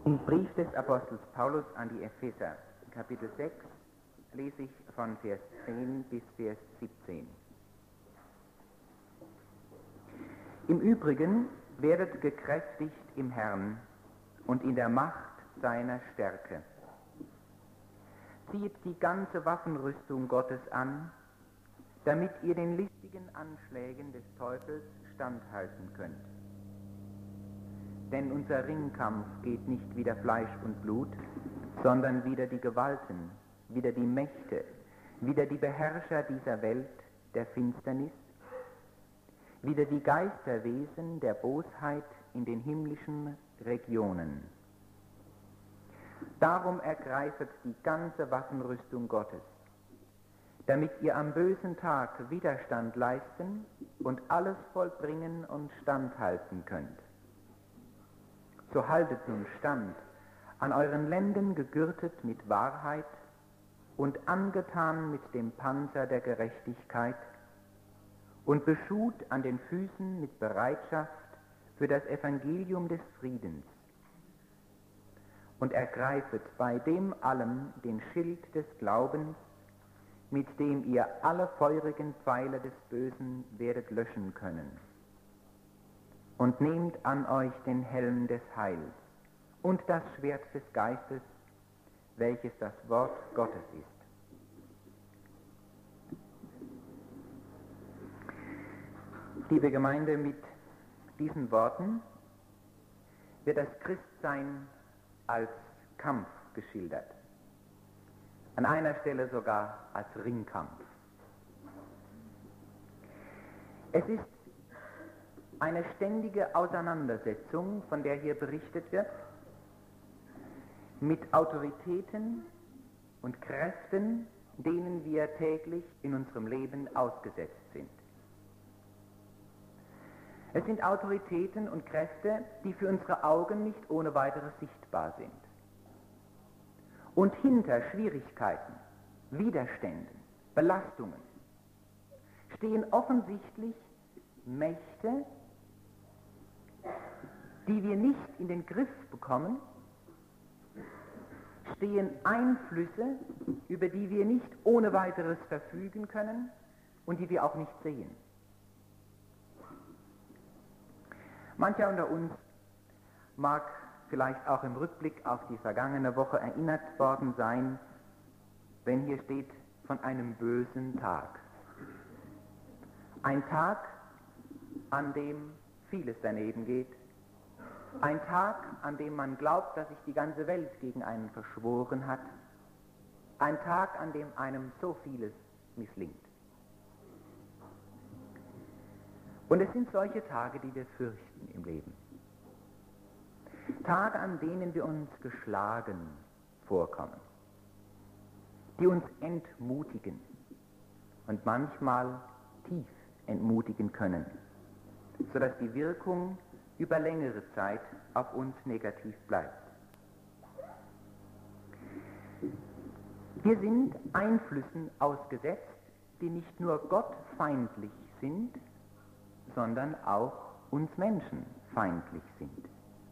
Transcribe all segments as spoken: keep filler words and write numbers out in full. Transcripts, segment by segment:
Im Brief des Apostels Paulus an die Epheser, Kapitel sechs, lese ich von Vers zehn bis Vers siebzehn. Im Übrigen werdet gekräftigt im Herrn und in der Macht seiner Stärke. Zieht die ganze Waffenrüstung Gottes an, damit ihr den listigen Anschlägen des Teufels standhalten könnt. Denn unser Ringkampf geht nicht wider Fleisch und Blut, sondern wider die Gewalten, wider die Mächte, wider die Beherrscher dieser Welt der Finsternis, wider die Geisterwesen der Bosheit in den himmlischen Regionen. Darum ergreifet die ganze Waffenrüstung Gottes, damit ihr am bösen Tag Widerstand leisten und alles vollbringen und standhalten könnt. So haltet nun stand, an euren Lenden gegürtet mit Wahrheit und angetan mit dem Panzer der Gerechtigkeit und beschut an den Füßen mit Bereitschaft für das Evangelium des Friedens. Und ergreifet bei dem allem den Schild des Glaubens, mit dem ihr alle feurigen Pfeile des Bösen werdet löschen können. Und nehmt an euch den Helm des Heils und das Schwert des Geistes, welches das Wort Gottes ist. Liebe Gemeinde, mit diesen Worten wird das Christsein als Kampf geschildert. An einer Stelle sogar als Ringkampf. Es ist eine ständige Auseinandersetzung, von der hier berichtet wird, mit Autoritäten und Kräften, denen wir täglich in unserem Leben ausgesetzt sind. Es sind Autoritäten und Kräfte, die für unsere Augen nicht ohne weiteres sichtbar sind. Und hinter Schwierigkeiten, Widerständen, Belastungen stehen offensichtlich Mächte, die wir nicht in den Griff bekommen, stehen Einflüsse, über die wir nicht ohne weiteres verfügen können und die wir auch nicht sehen. Mancher unter uns mag vielleicht auch im Rückblick auf die vergangene Woche erinnert worden sein, wenn hier steht von einem bösen Tag. Ein Tag, an dem vieles daneben geht. Ein Tag, an dem man glaubt, dass sich die ganze Welt gegen einen verschworen hat. Ein Tag, an dem einem so vieles misslingt. Und es sind solche Tage, die wir fürchten im Leben. Tage, an denen wir uns geschlagen vorkommen, die uns entmutigen und manchmal tief entmutigen können, sodass die Wirkung über längere Zeit auf uns negativ bleibt. Wir sind Einflüssen ausgesetzt, die nicht nur gottfeindlich sind, sondern auch uns Menschen feindlich sind.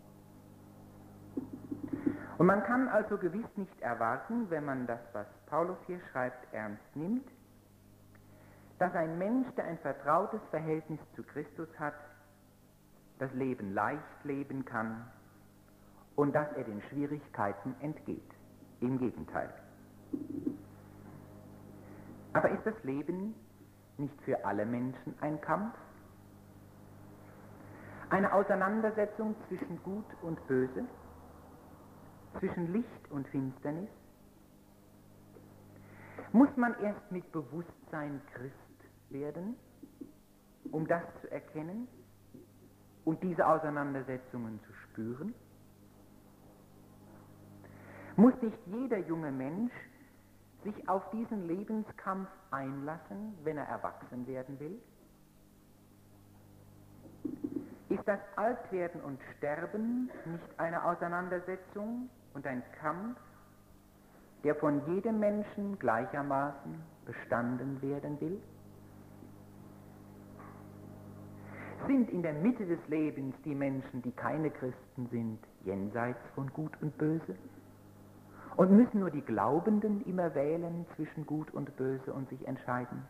Und man kann also gewiss nicht erwarten, wenn man das, was Paulus hier schreibt, ernst nimmt, dass ein Mensch, der ein vertrautes Verhältnis zu Christus hat, das Leben leicht leben kann und dass er den Schwierigkeiten entgeht. Im Gegenteil. Aber ist das Leben nicht für alle Menschen ein Kampf? Eine Auseinandersetzung zwischen Gut und Böse? Zwischen Licht und Finsternis? Muss man erst mit Bewusstsein Christ werden, um das zu erkennen und diese Auseinandersetzungen zu spüren? Muss nicht jeder junge Mensch sich auf diesen Lebenskampf einlassen, wenn er erwachsen werden will? Ist das Altwerden und Sterben nicht eine Auseinandersetzung und ein Kampf, der von jedem Menschen gleichermaßen bestanden werden will? Sind in der Mitte des Lebens die Menschen, die keine Christen sind, jenseits von Gut und Böse? Und müssen nur die Glaubenden immer wählen zwischen Gut und Böse und sich entscheiden?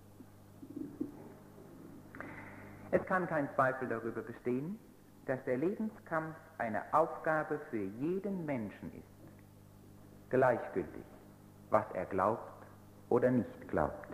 Es kann kein Zweifel darüber bestehen, dass der Lebenskampf eine Aufgabe für jeden Menschen ist, gleichgültig, was er glaubt oder nicht glaubt.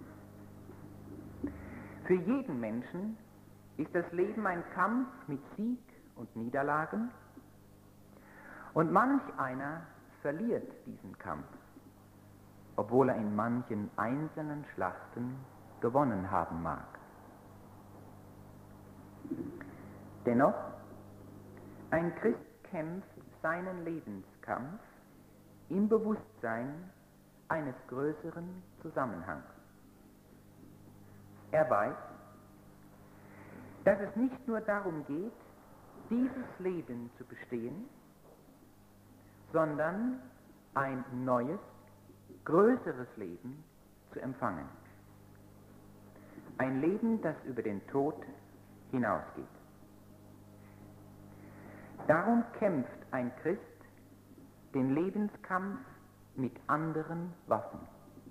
Für jeden Menschen ist das Leben ein Kampf mit Sieg und Niederlagen, und manch einer verliert diesen Kampf, obwohl er in manchen einzelnen Schlachten gewonnen haben mag. Dennoch, ein Christ kämpft seinen Lebenskampf im Bewusstsein eines größeren Zusammenhangs. Er weiß, dass es nicht nur darum geht, dieses Leben zu bestehen, sondern ein neues, größeres Leben zu empfangen. Ein Leben, das über den Tod hinausgeht. Darum kämpft ein Christ den Lebenskampf mit anderen Waffen.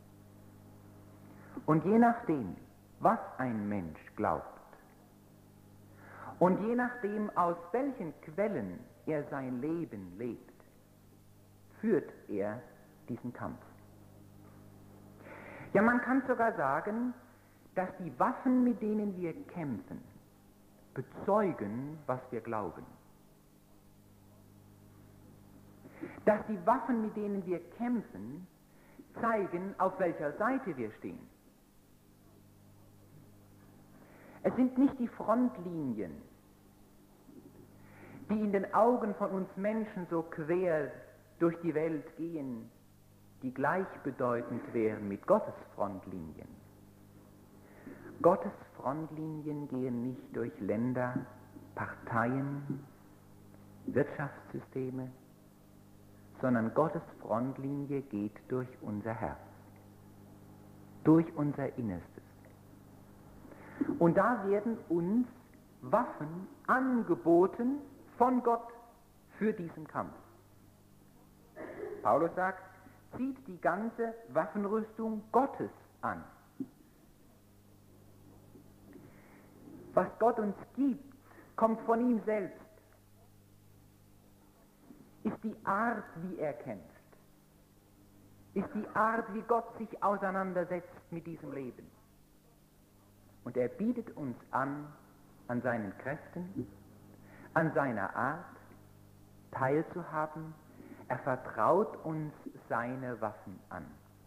Und je nachdem, was ein Mensch glaubt, und je nachdem, aus welchen Quellen er sein Leben lebt, führt er diesen Kampf. Ja, man kann sogar sagen, dass die Waffen, mit denen wir kämpfen, bezeugen, was wir glauben. Dass die Waffen, mit denen wir kämpfen, zeigen, auf welcher Seite wir stehen. Es sind nicht die Frontlinien, die in den Augen von uns Menschen so quer durch die Welt gehen, die gleichbedeutend wären mit Gottes Frontlinien. Gottes Frontlinien gehen nicht durch Länder, Parteien, Wirtschaftssysteme, sondern Gottes Frontlinie geht durch unser Herz, durch unser Innerstes. Und da werden uns Waffen angeboten von Gott für diesen Kampf. Paulus sagt, zieht die ganze Waffenrüstung Gottes an. Was Gott uns gibt, kommt von ihm selbst. Ist die Art, wie er kämpft. Ist die Art, wie Gott sich auseinandersetzt mit diesem Leben. Und er bietet uns an, an seinen Kräften, an seiner Art teilzuhaben. Er vertraut uns seine Waffen an.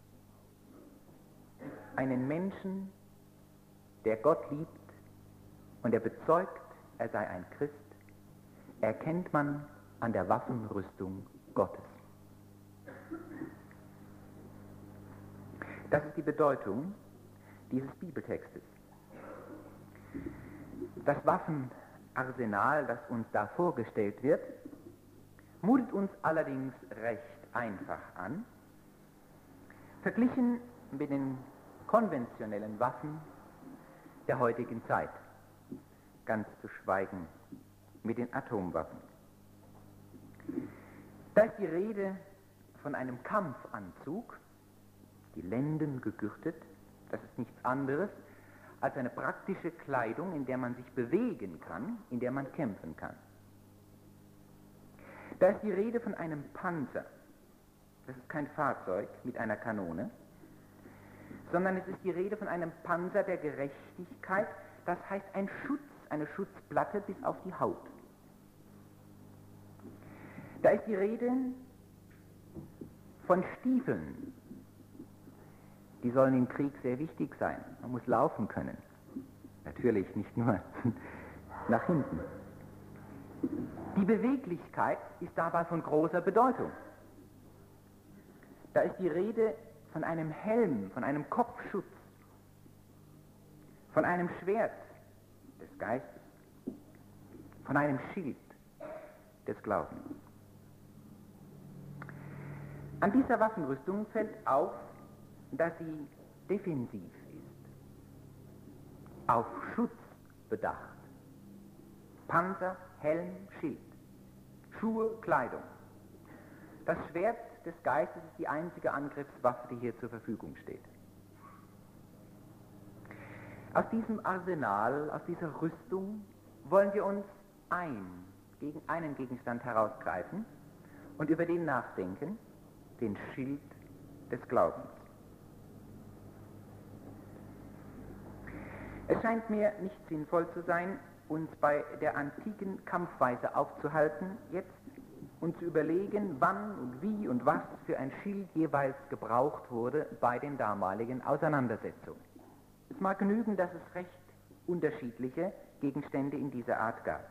Einen Menschen, der Gott liebt und er bezeugt, er sei ein Christ, erkennt man an der Waffenrüstung Gottes. Das ist die Bedeutung dieses Bibeltextes. Das Waffenarsenal, das uns da vorgestellt wird, mutet uns allerdings recht einfach an, verglichen mit den konventionellen Waffen der heutigen Zeit, ganz zu schweigen mit den Atomwaffen. Da ist die Rede von einem Kampfanzug, die Lenden gegürtet, das ist nichts anderes als eine praktische Kleidung, in der man sich bewegen kann, in der man kämpfen kann. Da ist die Rede von einem Panzer. Das ist kein Fahrzeug mit einer Kanone, sondern es ist die Rede von einem Panzer der Gerechtigkeit, das heißt ein Schutz, eine Schutzplatte bis auf die Haut. Da ist die Rede von Stiefeln. Die sollen im Krieg sehr wichtig sein. Man muss laufen können. Natürlich nicht nur nach hinten. Die Beweglichkeit ist dabei von großer Bedeutung. Da ist die Rede von einem Helm, von einem Kopfschutz, von einem Schwert des Geistes, von einem Schild des Glaubens. An dieser Waffenrüstung fällt auf, dass sie defensiv ist, auf Schutz bedacht. Panzer, Helm, Schild. Schuhe, Kleidung. Das Schwert des Geistes ist die einzige Angriffswaffe, die hier zur Verfügung steht. Aus diesem Arsenal, aus dieser Rüstung wollen wir uns ein, gegen einen Gegenstand herausgreifen und über den nachdenken, den Schild des Glaubens. Es scheint mir nicht sinnvoll zu sein, uns bei der antiken Kampfweise aufzuhalten jetzt und zu überlegen, wann und wie und was für ein Schild jeweils gebraucht wurde bei den damaligen Auseinandersetzungen. Es mag genügen, dass es recht unterschiedliche Gegenstände in dieser Art gab.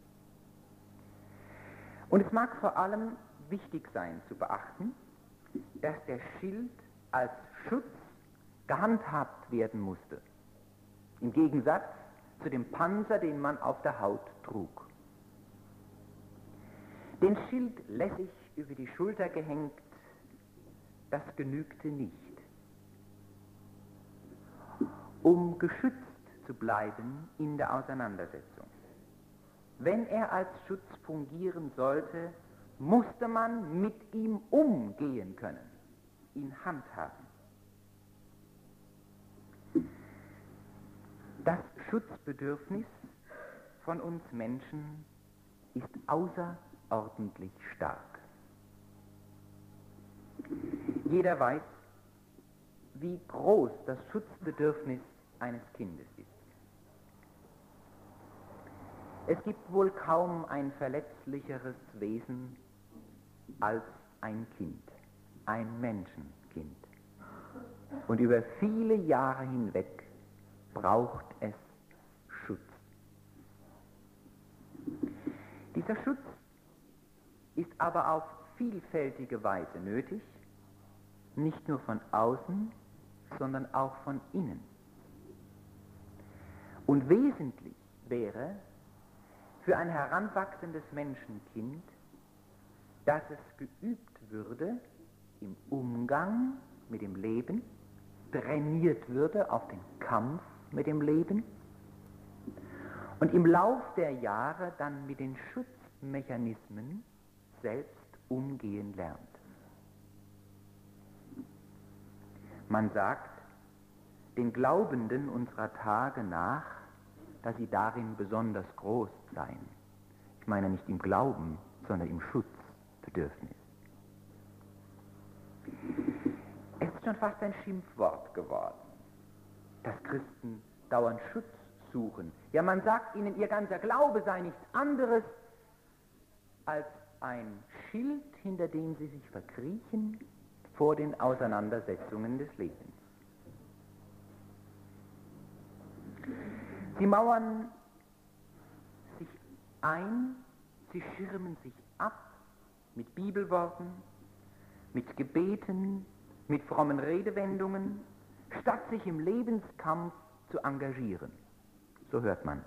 Und es mag vor allem wichtig sein zu beachten, dass der Schild als Schutz gehandhabt werden musste, im Gegensatz zu dem Panzer, den man auf der Haut trug. Den Schild lässig über die Schulter gehängt, das genügte nicht. Um geschützt zu bleiben in der Auseinandersetzung. Wenn er als Schutz fungieren sollte, musste man mit ihm umgehen können, ihn handhaben. Das Schutzbedürfnis von uns Menschen ist außerordentlich stark. Jeder weiß, wie groß das Schutzbedürfnis eines Kindes ist. Es gibt wohl kaum ein verletzlicheres Wesen als ein Kind, ein Menschenkind. Und über viele Jahre hinweg braucht es Schutz. Dieser Schutz ist aber auf vielfältige Weise nötig, nicht nur von außen, sondern auch von innen. Und wesentlich wäre für ein heranwachsendes Menschenkind, dass es geübt würde im Umgang mit dem Leben, trainiert würde auf den Kampf mit dem Leben und im Lauf der Jahre dann mit den Schutzmechanismen selbst umgehen lernt. Man sagt den Glaubenden unserer Tage nach, dass sie darin besonders groß seien. Ich meine nicht im Glauben, sondern im Schutzbedürfnis. Es ist schon fast ein Schimpfwort geworden, dass Christen dauernd Schutz suchen. Ja, man sagt ihnen, ihr ganzer Glaube sei nichts anderes als ein Schild, hinter dem sie sich verkriechen vor den Auseinandersetzungen des Lebens. Sie mauern sich ein, sie schirmen sich ab mit Bibelworten, mit Gebeten, mit frommen Redewendungen, statt sich im Lebenskampf zu engagieren. So hört man.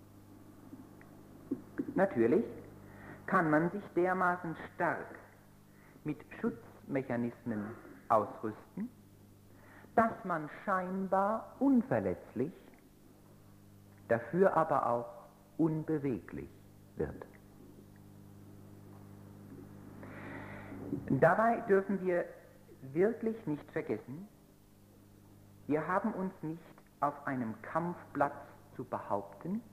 Natürlich kann man sich dermaßen stark mit Schutzmechanismen ausrüsten, dass man scheinbar unverletzlich, dafür aber auch unbeweglich wird. Dabei dürfen wir wirklich nicht vergessen, wir haben uns nicht auf einem Kampfplatz zu behaupten,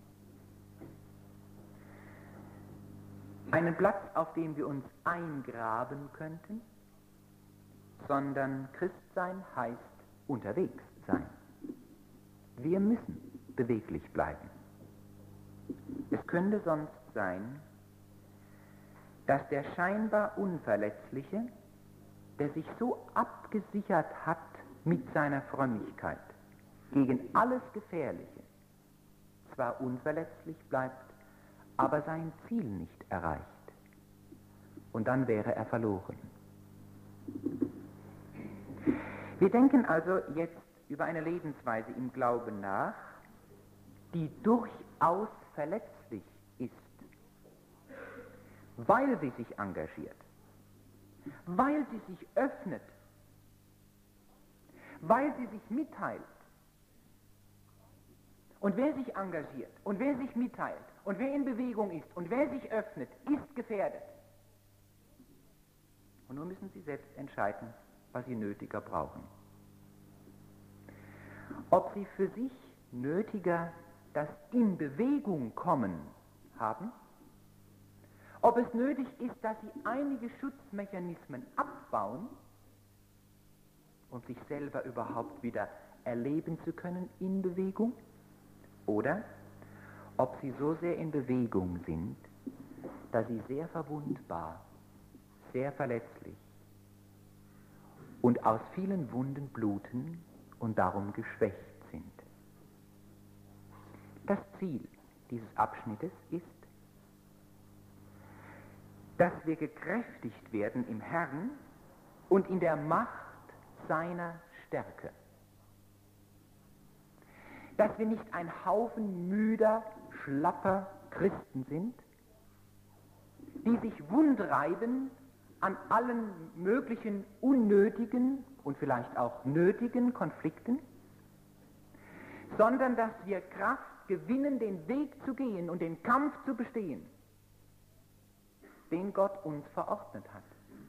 einen Platz, auf dem wir uns eingraben könnten, sondern Christsein heißt unterwegs sein. Wir müssen beweglich bleiben. Es könnte sonst sein, dass der scheinbar Unverletzliche, der sich so abgesichert hat mit seiner Frömmigkeit gegen alles Gefährliche, zwar unverletzlich bleibt, aber sein Ziel nicht erreicht. Und dann wäre er verloren. Wir denken also jetzt über eine Lebensweise im Glauben nach, die durchaus verletzlich ist, weil sie sich engagiert, weil sie sich öffnet, weil sie sich mitteilt. Und wer sich engagiert und wer sich mitteilt und wer in Bewegung ist und wer sich öffnet, ist gefährdet. nun müssen Sie selbst entscheiden, was Sie nötiger brauchen. Ob Sie für sich nötiger das in Bewegung kommen haben, ob es nötig ist, dass Sie einige Schutzmechanismen abbauen, um sich selber überhaupt wieder erleben zu können in Bewegung, oder ob Sie so sehr in Bewegung sind, dass Sie sehr verwundbar, sehr verletzlich und aus vielen Wunden bluten und darum geschwächt sind. Das Ziel dieses Abschnittes ist, dass wir gekräftigt werden im Herrn und in der Macht seiner Stärke. Dass wir nicht ein Haufen müder, schlapper Christen sind, die sich wundreiben an allen möglichen unnötigen und vielleicht auch nötigen Konflikten, sondern dass wir Kraft gewinnen, den Weg zu gehen und den Kampf zu bestehen, den Gott uns verordnet hat.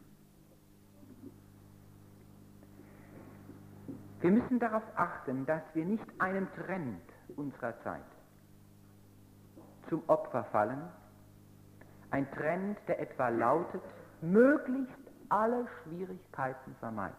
Wir müssen darauf achten, dass wir nicht einem Trend unserer Zeit zum Opfer fallen, ein Trend, der etwa lautet, möglichst alle Schwierigkeiten vermeiden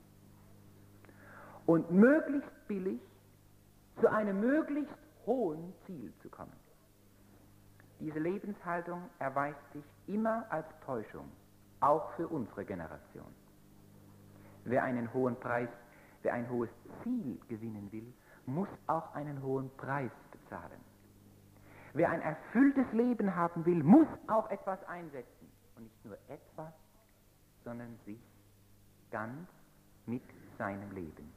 und möglichst billig zu einem möglichst hohen Ziel zu kommen. Diese Lebenshaltung erweist sich immer als Täuschung, auch für unsere Generation. Wer einen hohen Preis, wer ein hohes Ziel gewinnen will, muss auch einen hohen Preis bezahlen. Wer ein erfülltes Leben haben will, muss auch etwas einsetzen. Und nicht nur etwas, sondern sich ganz mit seinem Leben.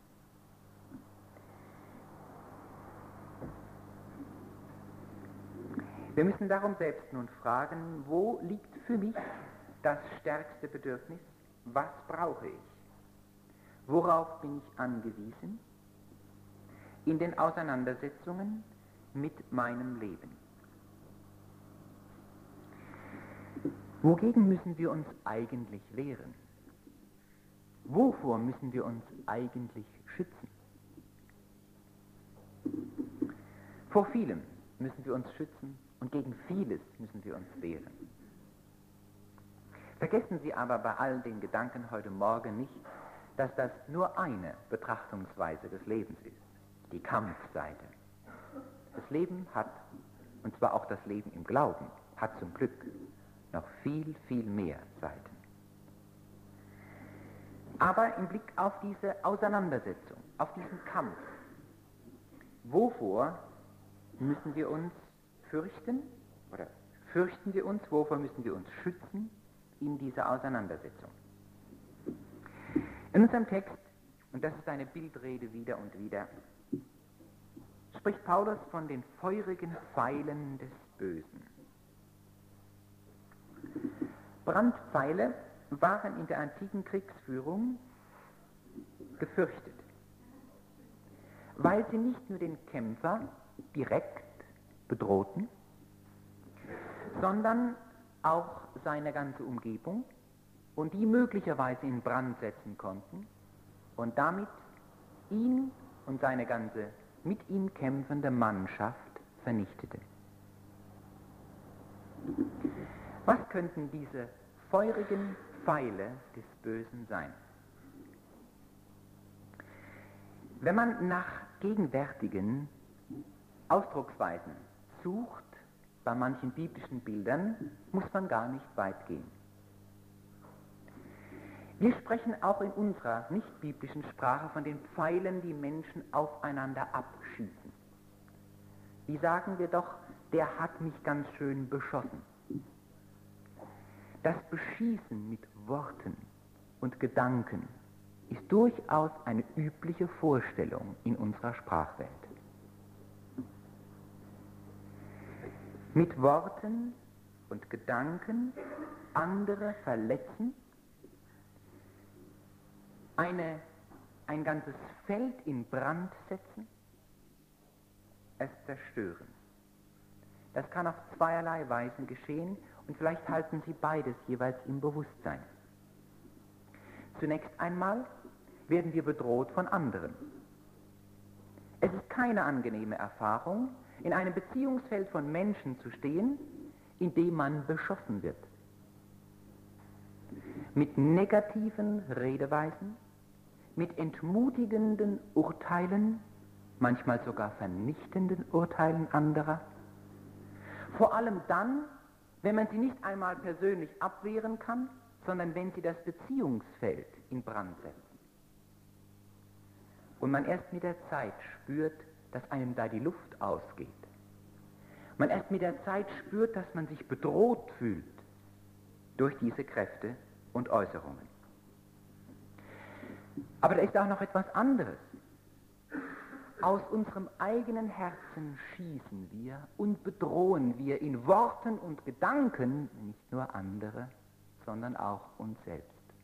Wir müssen darum selbst nun fragen, wo liegt für mich das stärkste Bedürfnis? Was brauche ich? Worauf bin ich angewiesen? In den Auseinandersetzungen mit meinem Leben. Wogegen müssen wir uns eigentlich wehren? Wovor müssen wir uns eigentlich schützen? Vor vielem müssen wir uns schützen und gegen vieles müssen wir uns wehren. Vergessen Sie aber bei all den Gedanken heute Morgen nicht, dass das nur eine Betrachtungsweise des Lebens ist, die Kampfseite. Das Leben hat, und zwar auch das Leben im Glauben, hat zum Glück noch viel, viel mehr Seiten. Aber im Blick auf diese Auseinandersetzung, auf diesen Kampf, wovor müssen wir uns fürchten, oder fürchten wir uns, wovor müssen wir uns schützen in dieser Auseinandersetzung? In unserem Text, und das ist eine Bildrede wieder und wieder, spricht Paulus von den feurigen Pfeilen des Bösen. Brandpfeile waren in der antiken Kriegsführung gefürchtet, weil sie nicht nur den Kämpfer direkt bedrohten, sondern auch seine ganze Umgebung und die möglicherweise in Brand setzen konnten und damit ihn und seine ganze mit ihm kämpfende Mannschaft vernichtete. Was könnten diese feurigen Pfeile des Bösen sein? Wenn man nach gegenwärtigen Ausdrucksweisen sucht, bei manchen biblischen Bildern, muss man gar nicht weit gehen. Wir sprechen auch in unserer nicht-biblischen Sprache von den Pfeilen, die Menschen aufeinander abschießen. Wie sagen wir doch, der hat mich ganz schön beschossen. Das Beschießen mit Worten und Gedanken ist durchaus eine übliche Vorstellung in unserer Sprachwelt. Mit Worten und Gedanken andere verletzen, eine, ein ganzes Feld in Brand setzen, es zerstören. Das kann auf zweierlei Weisen geschehen und vielleicht halten Sie beides jeweils im Bewusstsein. Zunächst einmal werden wir bedroht von anderen. Es ist keine angenehme Erfahrung, in einem Beziehungsfeld von Menschen zu stehen, in dem man beschossen wird. Mit negativen Redeweisen, mit entmutigenden Urteilen, manchmal sogar vernichtenden Urteilen anderer. Vor allem dann, wenn man sie nicht einmal persönlich abwehren kann, sondern wenn sie das Beziehungsfeld in Brand setzen. Und man erst mit der Zeit spürt, dass einem da die Luft ausgeht. Man erst mit der Zeit spürt, dass man sich bedroht fühlt durch diese Kräfte und Äußerungen. Aber da ist auch noch etwas anderes. Aus unserem eigenen Herzen schießen wir und bedrohen wir in Worten und Gedanken nicht nur andere, sondern auch uns selbst.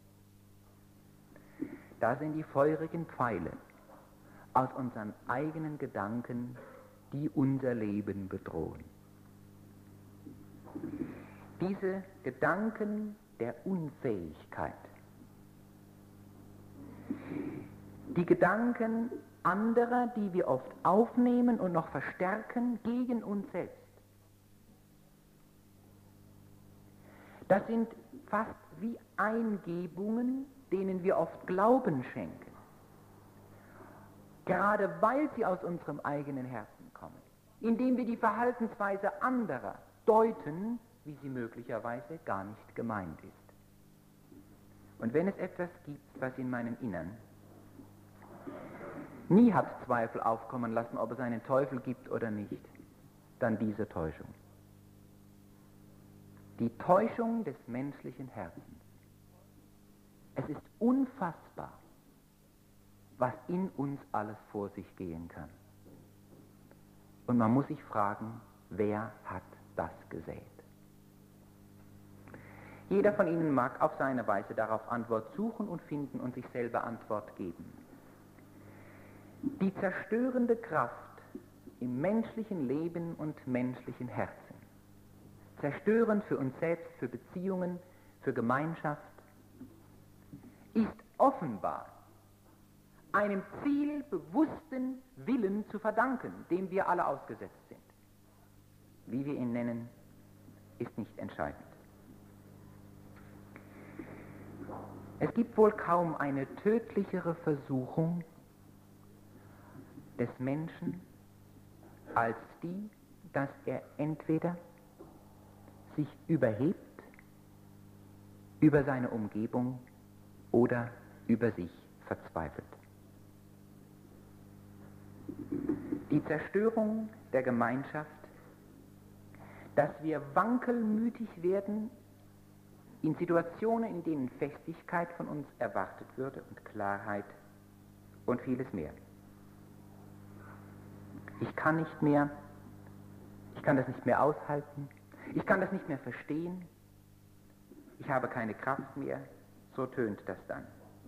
Da sind die feurigen Pfeile aus unseren eigenen Gedanken, die unser Leben bedrohen. Diese Gedanken der Unfähigkeit, die Gedanken anderer, die wir oft aufnehmen und noch verstärken gegen uns selbst, das sind fast wie Eingebungen, denen wir oft Glauben schenken. Gerade weil sie aus unserem eigenen Herzen kommen, indem wir die Verhaltensweise anderer deuten, wie sie möglicherweise gar nicht gemeint ist. Und wenn es etwas gibt, was in meinem Innern nie hat Zweifel aufkommen lassen, ob es einen Teufel gibt oder nicht, dann diese Täuschung. Die Täuschung des menschlichen Herzens. Es ist unfassbar, was in uns alles vor sich gehen kann. Und man muss sich fragen, wer hat das gesät? Jeder von Ihnen mag auf seine Weise darauf Antwort suchen und finden und sich selber Antwort geben. Die zerstörende Kraft im menschlichen Leben und menschlichen Herzen, zerstörend für uns selbst, für Beziehungen, für Gemeinschaft, ist offenbar einem zielbewussten Willen zu verdanken, dem wir alle ausgesetzt sind. Wie wir ihn nennen, ist nicht entscheidend. Es gibt wohl kaum eine tödlichere Versuchung des Menschen als die, dass er entweder sich überhebt über seine Umgebung oder über sich verzweifelt. Die Zerstörung der Gemeinschaft, dass wir wankelmütig werden in Situationen, in denen Festigkeit von uns erwartet würde und Klarheit und vieles mehr. Ich kann nicht mehr, ich kann das nicht mehr aushalten, ich kann das nicht mehr verstehen, ich habe keine Kraft mehr, so tönt das dann.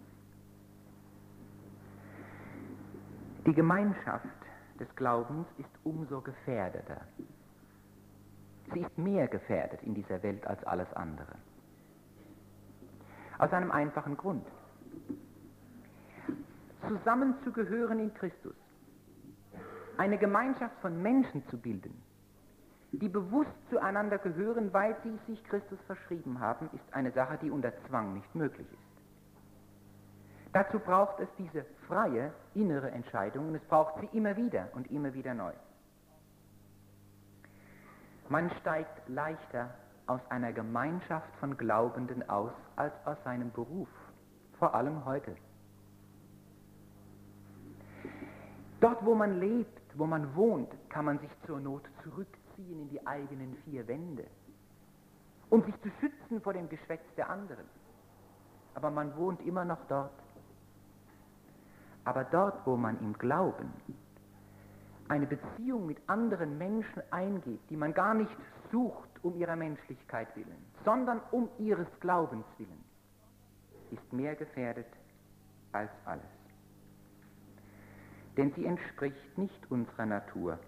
Die Gemeinschaft des Glaubens ist umso gefährdeter. Sie ist mehr gefährdet in dieser Welt als alles andere. Aus einem einfachen Grund. Zusammenzugehören in Christus, eine Gemeinschaft von Menschen zu bilden, die bewusst zueinander gehören, weil sie sich Christus verschrieben haben, ist eine Sache, die unter Zwang nicht möglich ist. Dazu braucht es diese freie innere Entscheidung und es braucht sie immer wieder und immer wieder neu. Man steigt leichter aus einer Gemeinschaft von Glaubenden aus als aus seinem Beruf, vor allem heute. Dort, wo man lebt, wo man wohnt, kann man sich zur Not zurückziehen in die eigenen vier Wände, um sich zu schützen vor dem Geschwätz der anderen. Aber man wohnt immer noch dort. Aber dort, wo man im Glauben eine Beziehung mit anderen Menschen eingeht, die man gar nicht sucht um ihrer Menschlichkeit willen, sondern um ihres Glaubens willen, ist mehr gefährdet als alles. Denn sie entspricht nicht unserer Natur.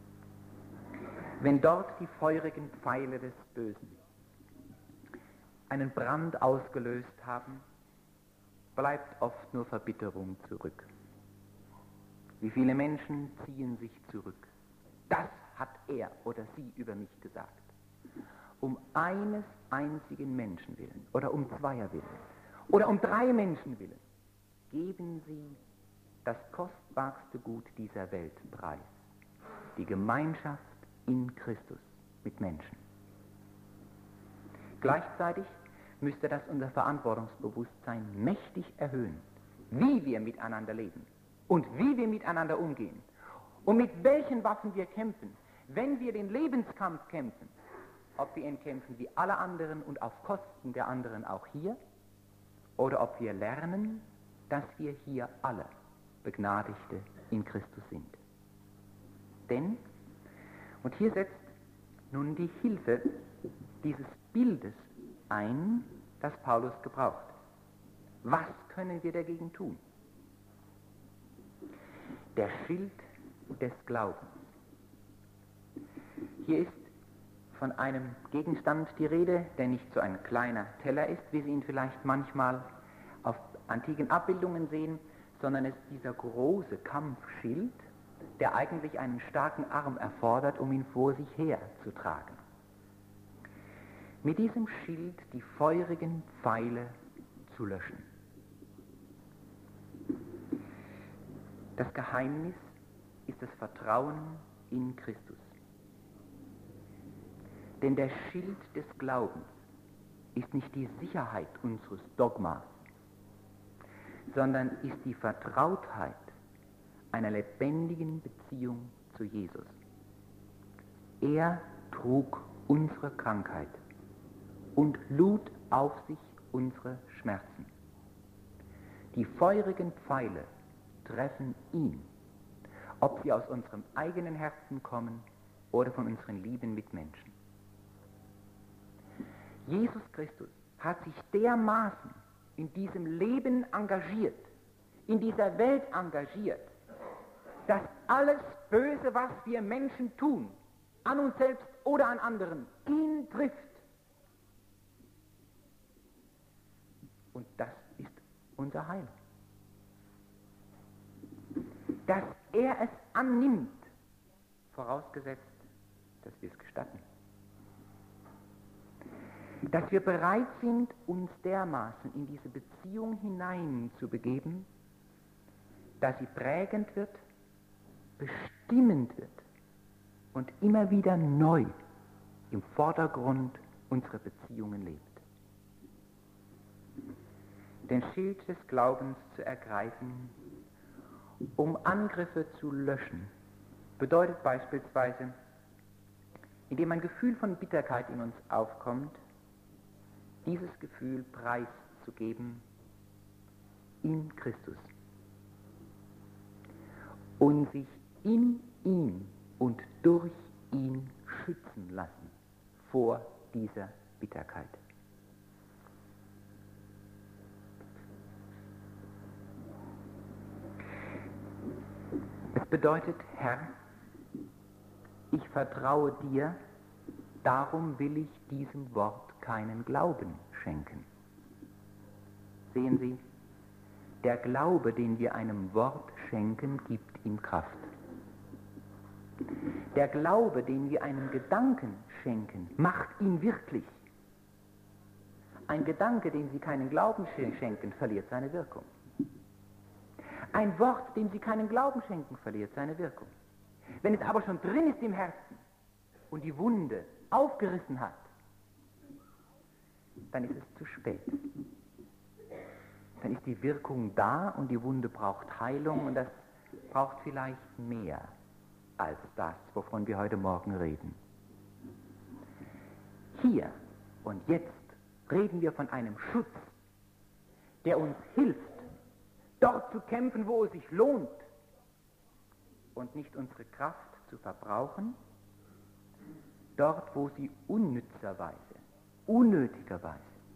Wenn dort die feurigen Pfeile des Bösen einen Brand ausgelöst haben, bleibt oft nur Verbitterung zurück. Wie viele Menschen ziehen sich zurück? Das hat er oder sie über mich gesagt. Um eines einzigen Menschen willen oder um zweier willen oder um drei Menschen willen geben sie das kostbarste Gut dieser Welt preis. Die Gemeinschaft in Christus mit Menschen. Gleichzeitig müsste das unser Verantwortungsbewusstsein mächtig erhöhen, wie wir miteinander leben und wie wir miteinander umgehen und mit welchen Waffen wir kämpfen, wenn wir den Lebenskampf kämpfen, ob wir ihn kämpfen wie alle anderen und auf Kosten der anderen auch hier, oder ob wir lernen, dass wir hier alle Begnadigte in Christus sind. Denn, und hier setzt nun die Hilfe dieses Bildes ein, das Paulus gebraucht. Was können wir dagegen tun? Der Schild des Glaubens. Hier ist von einem Gegenstand die Rede, der nicht so ein kleiner Teller ist, wie Sie ihn vielleicht manchmal auf antiken Abbildungen sehen, sondern es ist dieser große Kampfschild, der eigentlich einen starken Arm erfordert, um ihn vor sich her zu tragen. Mit diesem Schild die feurigen Pfeile zu löschen. Das Geheimnis ist das Vertrauen in Christus. Denn der Schild des Glaubens ist nicht die Sicherheit unseres Dogmas, sondern ist die Vertrautheit einer lebendigen Beziehung zu Jesus. Er trug unsere Krankheit und lud auf sich unsere Schmerzen. Die feurigen Pfeile treffen ihn, ob sie aus unserem eigenen Herzen kommen oder von unseren lieben Mitmenschen. Jesus Christus hat sich dermaßen in diesem Leben engagiert, in dieser Welt engagiert, dass alles Böse, was wir Menschen tun, an uns selbst oder an anderen, ihn trifft. Und das ist unser Heil. Dass er es annimmt, vorausgesetzt, dass wir es gestatten. Dass wir bereit sind, uns dermaßen in diese Beziehung hineinzubegeben, dass sie prägend wird, bestimmend wird und immer wieder neu im Vordergrund unserer Beziehungen lebt. Den Schild des Glaubens zu ergreifen, um Angriffe zu löschen, bedeutet beispielsweise, indem ein Gefühl von Bitterkeit in uns aufkommt, dieses Gefühl preiszugeben in Christus und sich in ihm und durch ihn schützen lassen vor dieser Bitterkeit. Es bedeutet, Herr, ich vertraue dir, darum will ich diesem Wort keinen Glauben schenken. Sehen Sie, der Glaube, den wir einem Wort schenken, gibt ihm Kraft. Der Glaube, den wir einem Gedanken schenken, macht ihn wirklich. Ein Gedanke, dem Sie keinen Glauben schenken, verliert seine Wirkung. Ein Wort, dem Sie keinen Glauben schenken, verliert seine Wirkung. Wenn es aber schon drin ist im Herzen und die Wunde aufgerissen hat, dann ist es zu spät. Dann ist die Wirkung da und die Wunde braucht Heilung und das braucht vielleicht mehr als das, wovon wir heute Morgen reden. Hier und jetzt reden wir von einem Schutz, der uns hilft, dort zu kämpfen, wo es sich lohnt und nicht unsere Kraft zu verbrauchen, dort, wo sie unnützerweise, unnötigerweise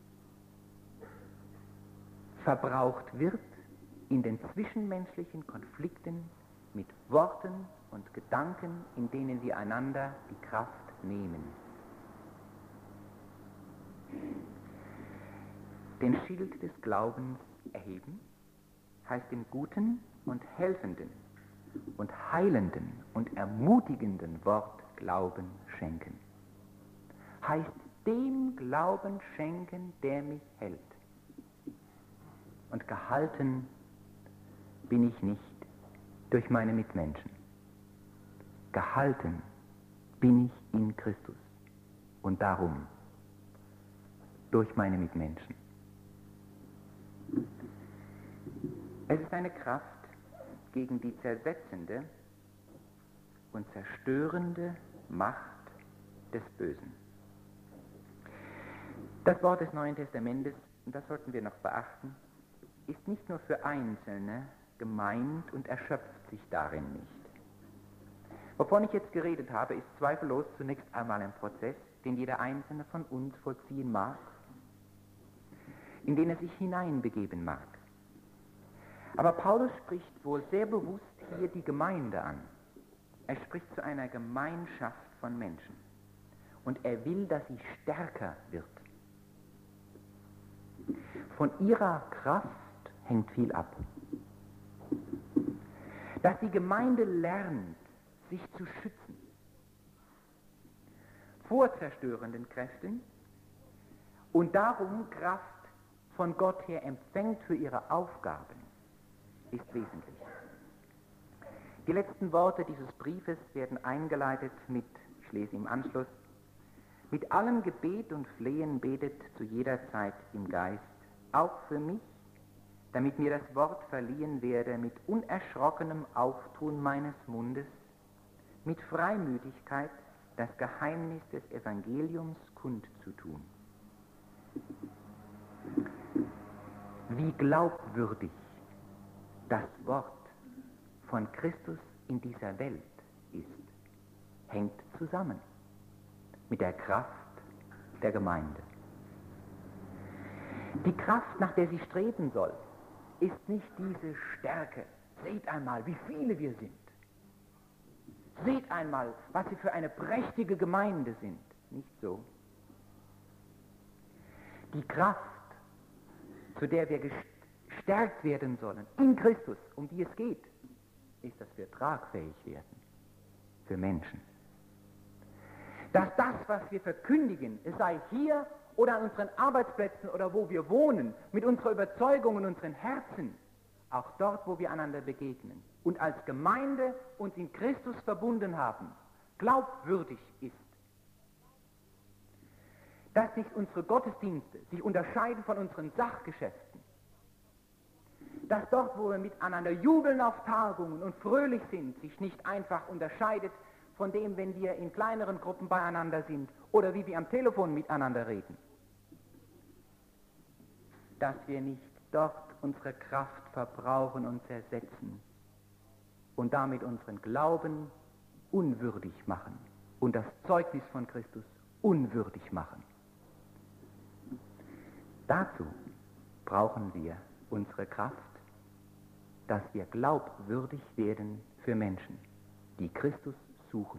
verbraucht wird in den zwischenmenschlichen Konflikten mit Worten und Gedanken, in denen wir einander die Kraft nehmen. Den Schild des Glaubens erheben heißt dem guten und helfenden und heilenden und ermutigenden Wort Glauben schenken. Heißt dem Glauben schenken, der mich hält. Und gehalten bin ich nicht durch meine Mitmenschen. Gehalten bin ich in Christus und darum durch meine Mitmenschen. Es ist eine Kraft gegen die zersetzende und zerstörende Macht des Bösen. Das Wort des Neuen Testamentes, und das sollten wir noch beachten, ist nicht nur für Einzelne gemeint und erschöpft sich darin nicht. Wovon ich jetzt geredet habe, ist zweifellos zunächst einmal ein Prozess, den jeder Einzelne von uns vollziehen mag, in den er sich hineinbegeben mag. Aber Paulus spricht wohl sehr bewusst hier die Gemeinde an. Er spricht zu einer Gemeinschaft von Menschen. Und er will, dass sie stärker wird. Von ihrer Kraft hängt viel ab. Dass die Gemeinde lernt, sich zu schützen vor zerstörenden Kräften und darum Kraft von Gott her empfängt für ihre Aufgaben, ist wesentlich. Die letzten Worte dieses Briefes werden eingeleitet mit, ich lese im Anschluss, mit allem Gebet und Flehen betet zu jeder Zeit im Geist, auch für mich, damit mir das Wort verliehen werde mit unerschrockenem Auftun meines Mundes, mit Freimütigkeit das Geheimnis des Evangeliums kundzutun. Wie glaubwürdig das Wort von Christus in dieser Welt ist, hängt zusammen mit der Kraft der Gemeinde. Die Kraft, nach der sie streben soll, ist nicht diese Stärke. Seht einmal, wie viele wir sind. Seht einmal, was sie für eine prächtige Gemeinde sind. Nicht so. Die Kraft, zu der wir gestärkt werden sollen, in Christus, um die es geht, ist, dass wir tragfähig werden für Menschen. Dass das, was wir verkündigen, es sei hier oder an unseren Arbeitsplätzen oder wo wir wohnen, mit unserer Überzeugung und unseren Herzen, auch dort, wo wir einander begegnen und als Gemeinde uns in Christus verbunden haben, glaubwürdig ist. Dass nicht unsere Gottesdienste sich unterscheiden von unseren Sachgeschäften. Dass dort, wo wir miteinander jubeln auf Tagungen und fröhlich sind, sich nicht einfach unterscheidet von dem, wenn wir in kleineren Gruppen beieinander sind oder wie wir am Telefon miteinander reden. Dass wir nicht dort unsere Kraft verbrauchen und zersetzen und damit unseren Glauben unwürdig machen und das Zeugnis von Christus unwürdig machen. Dazu brauchen wir unsere Kraft, dass wir glaubwürdig werden für Menschen, die Christus suchen.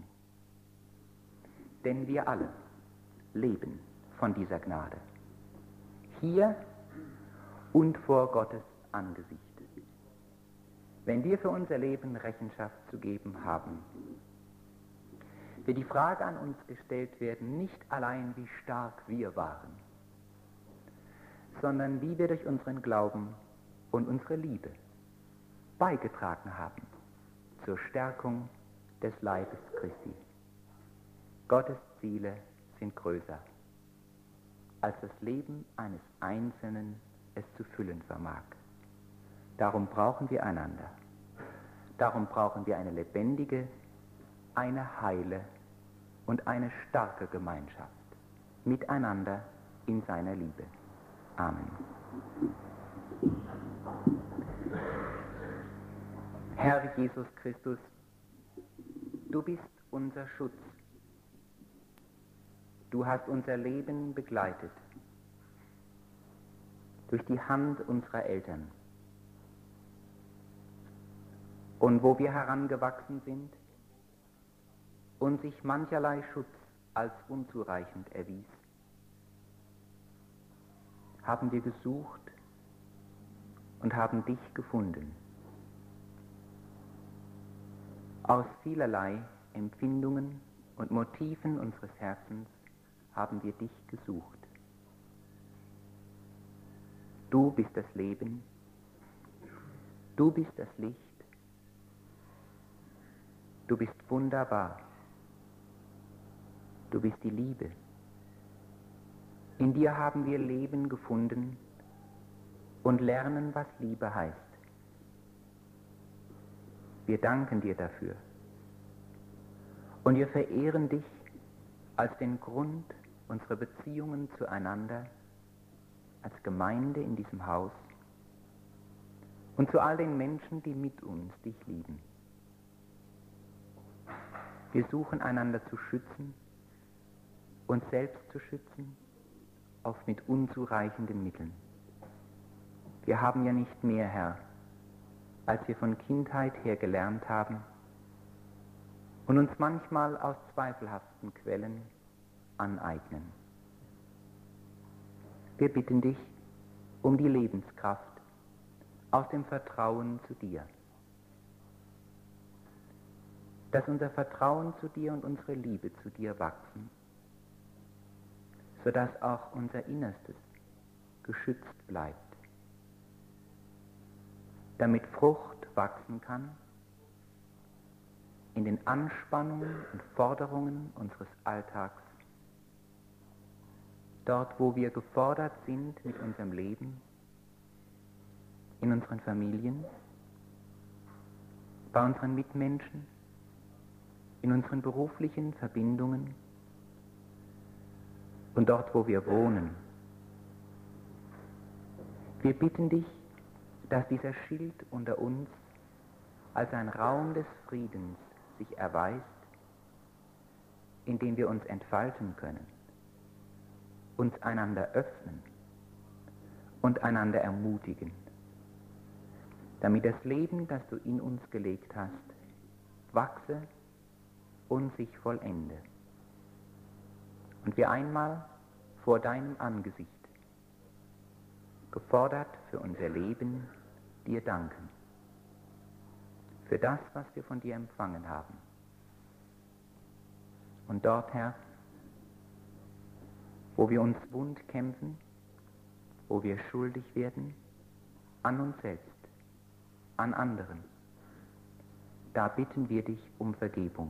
Denn wir alle leben von dieser Gnade. Hier und vor Gottes Angesicht. Wenn wir für unser Leben Rechenschaft zu geben haben, wird die Frage an uns gestellt werden, nicht allein wie stark wir waren, sondern wie wir durch unseren Glauben und unsere Liebe beigetragen haben zur Stärkung des Leibes Christi. Gottes Ziele sind größer, als das Leben eines Einzelnen es zu füllen vermag. Darum brauchen wir einander. Darum brauchen wir eine lebendige, eine heile und eine starke Gemeinschaft miteinander in seiner Liebe. Amen. Herr Jesus Christus, du bist unser Schutz. Du hast unser Leben begleitet durch die Hand unserer Eltern. Und wo wir herangewachsen sind und sich mancherlei Schutz als unzureichend erwies, haben wir gesucht und haben dich gefunden. Aus vielerlei Empfindungen und Motiven unseres Herzens haben wir dich gesucht. Du bist das Leben, du bist das Licht, du bist wunderbar, du bist die Liebe. In dir haben wir Leben gefunden und lernen, was Liebe heißt. Wir danken dir dafür und wir verehren dich als den Grund unserer Beziehungen zueinander, als Gemeinde in diesem Haus und zu all den Menschen, die mit uns dich lieben. Wir suchen einander zu schützen, uns selbst zu schützen, oft mit unzureichenden Mitteln. Wir haben ja nicht mehr, Herr, als wir von Kindheit her gelernt haben und uns manchmal aus zweifelhaften Quellen aneignen. Wir bitten dich um die Lebenskraft aus dem Vertrauen zu dir. Dass unser Vertrauen zu dir und unsere Liebe zu dir wachsen, sodass auch unser Innerstes geschützt bleibt, damit Frucht wachsen kann in den Anspannungen und Forderungen unseres Alltags, dort, wo wir gefordert sind mit unserem Leben, in unseren Familien, bei unseren Mitmenschen, in unseren beruflichen Verbindungen und dort, wo wir wohnen. Wir bitten dich, dass dieser Schild unter uns als ein Raum des Friedens sich erweist, in dem wir uns entfalten können, uns einander öffnen und einander ermutigen, damit das Leben, das du in uns gelegt hast, wachse und sich vollende. Und wir einmal vor deinem Angesicht, gefordert für unser Leben, dir danken. Für das, was wir von dir empfangen haben. Und dort, Herr, wo wir uns wund kämpfen, wo wir schuldig werden, an uns selbst, an anderen, da bitten wir dich um Vergebung.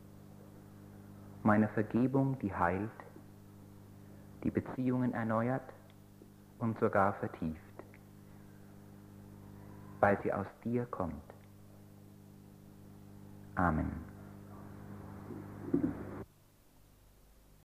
Um eine Vergebung, die heilt, die Beziehungen erneuert und sogar vertieft, weil sie aus dir kommt. Amen.